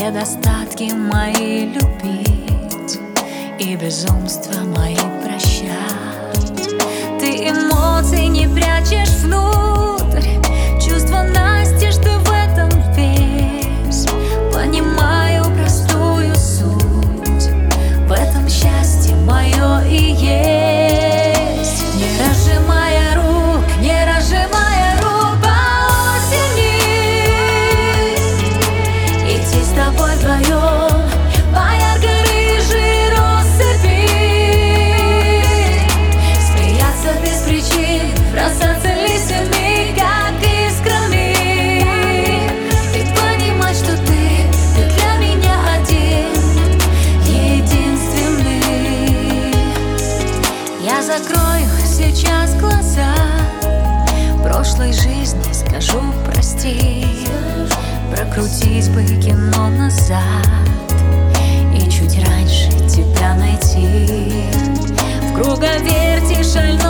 недостатки мои любить и безумства мои прощать. Ты эмоций не прячешь внутрь, чувства настежь, ты в этом весь. Понимаю простую суть, в этом счастье мое и есть. Не разжимая рук, не разжимая рук по осени, идти с тобой вдвоем по яркой рыжей россыпи, смеяться без причин, бросаться листьями, как искрами, и понимать, что ты для меня один, единственный. Я закрою сейчас глаза, прошлой жизни скажу прости, прокрутить бы кино назад и чуть раньше тебя найти. В круговерти шальной